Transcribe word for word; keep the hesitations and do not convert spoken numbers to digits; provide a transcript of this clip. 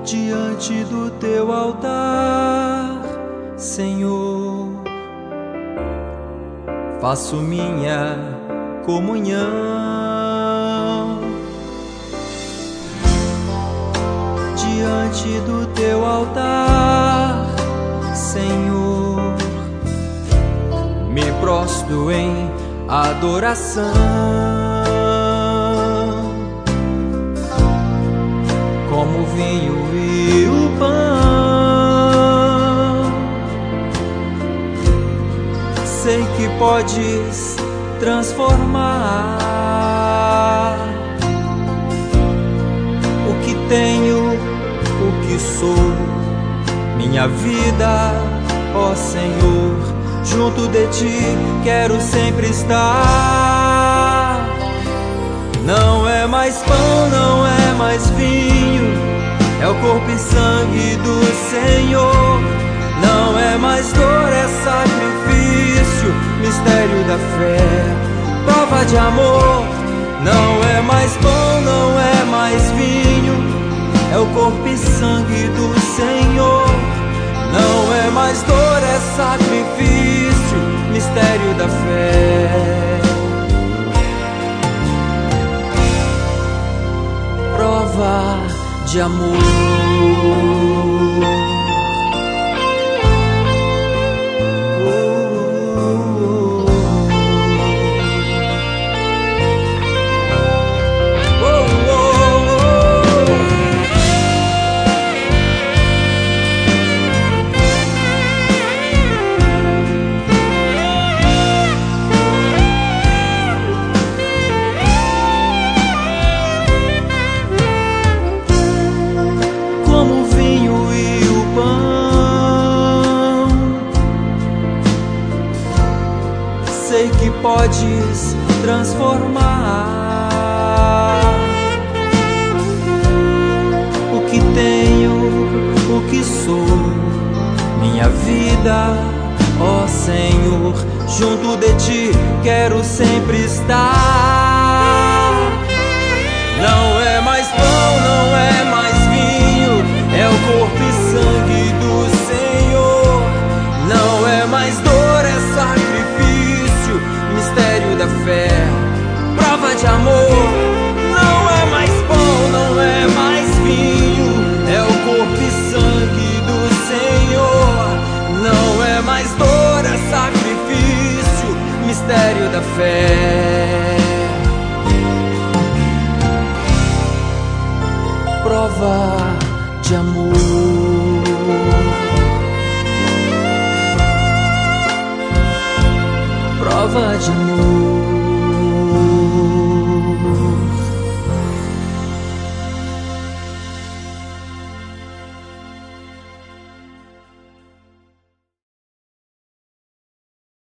diante do teu altar, Senhor. Faço minha comunhão diante do teu altar, Senhor. Me prostro em adoração, como o vinho e o pão. Sei que podes transformar o que tenho, o que sou, minha vida, ó Senhor. Junto de ti quero sempre estar. Não é mais pão, não é mais vinho, é o corpo e sangue do Senhor. Não é mais dor, é sacrifício, mistério da fé, prova de amor. Não é mais pão, não é mais vinho, é o corpo e sangue do Senhor. Não é mais dor, é sacrifício, mistério da fé, prova de amor. Sei que podes transformar o que tenho, o que sou, minha vida, ó Senhor. Junto de ti quero sempre estar. Não é mais pão, não é mais vinho, é o corpo e sangue do Senhor. Não é mais dor, é sacrifício, mistério da fé, prova de amor. Não é mais pão, não é mais vinho, é o corpo e sangue do Senhor. Não é mais dor, é sacrifício, mistério da fé, prova de amor. Prova de amor.